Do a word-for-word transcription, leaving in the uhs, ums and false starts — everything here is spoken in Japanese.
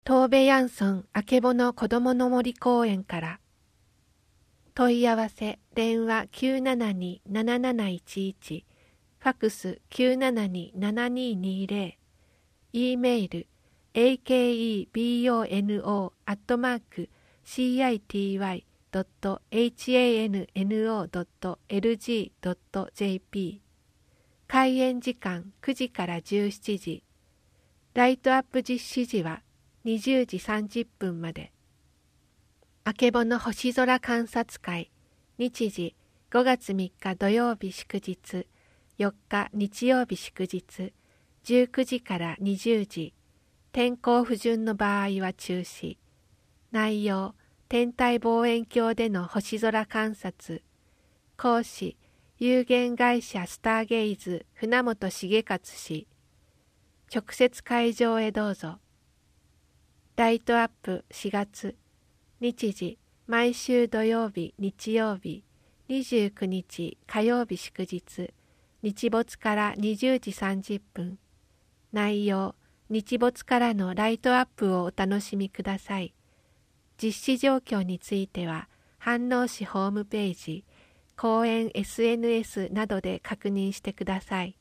トーベヤンソンあけぼの子どもの森公園から。問い合わせ電話 きゅうななに なななないちいち、ファクス きゅうななに ななににゼロ、e メール エーケーイービーオーエヌオー アットマーク シーアイティーワイドットハンノードットエルジードットジェーピー。 開園時間くじからじゅうしちじ、ライトアップ実施時はにじゅうじさんじゅっぷんまで。あけぼの星空観察会、日時ごがつみっか土曜日祝日、よっか日曜日祝日、じゅうくじからにじゅうじ、天候不順の場合は中止。内容、天体望遠鏡での星空観察。講師、有限会社スターゲイズ船本重勝氏。直接会場へどうぞ。ライトアップしがつ、日時毎週土曜日日曜日、にじゅうくにち火曜日祝日、日没からにじゅうじさんじゅっぷん。内容、日没からのライトアップをお楽しみください。実施状況については、飯能市ホームページ、公園 エスエヌエス などで確認してください。